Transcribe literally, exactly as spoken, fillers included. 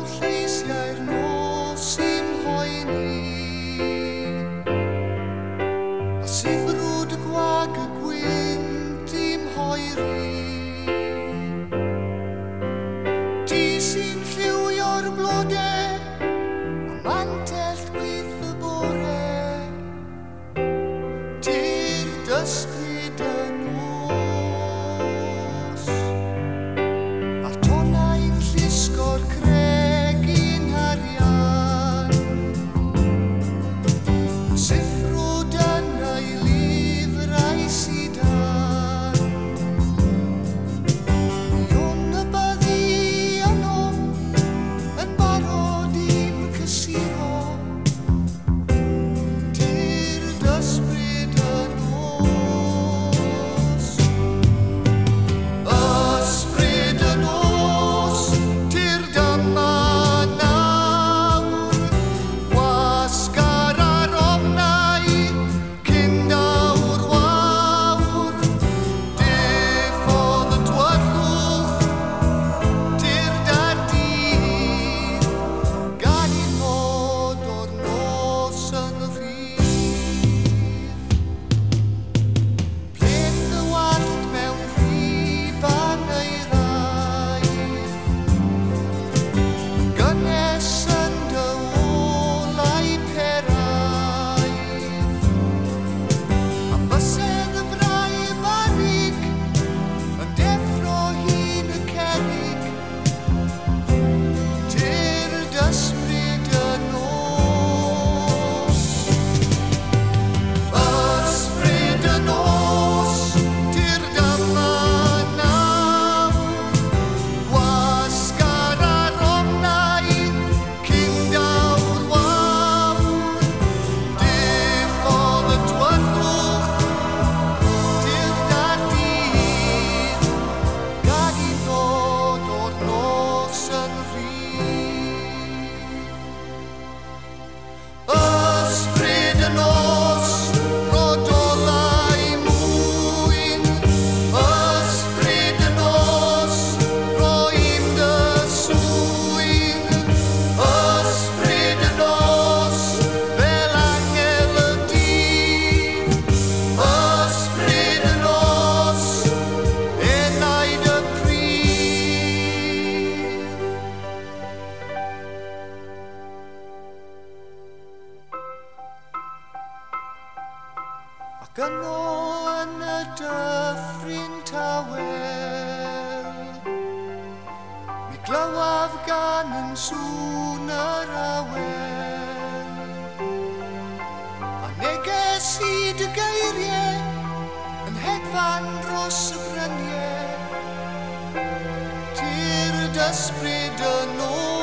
lleisiau'r nos sy'n hoeni, a sy'n brwd y gwag y gwynt i'm hoeri. Di sy'n lliwio'r blodau, a mantell gwyth y bore, tir dysbryd y nos. A'r tonau'n llusgo'r cregin harian, siffrwd yn ei lifrau sidan. Ion y byddi yno yn barod i'm cysuro, tir dysbryd y nos. Ysbryd y nos, tir dyma nawr, wasgar ar ofnau, cyndawr wawr, diffodd y twyrlwch, tir dar dydd, gan i nod o'r nos yn rhydd. Pleth y wallt mewn rhiban ei raidd, gynnes yn dy olau peraidd. A bysedd y brau barig yn deffro hyn y cerrig, tir dysbryd y nos. Ysbryd y nos, tir dyma nawr, wasgar ar ofnau, cyndawr wawr, diffodd y twyrlwch, tir dar dydd, gan i nod o'r nos yn rhydd. Ysbryd y nos, rodolau mwyn, ysbryd y nos, rhoi'm dy swyn. Ysbryd y nos, fel angel y dydd, ysbryd y nos, enaid y pryd. Ac yno yn y dyffryn tawel, mi glywaf gan yn sŵn yr awel. A neges i dy geiriau yn hedfan dros y bryniau, tir dysbryd y nos.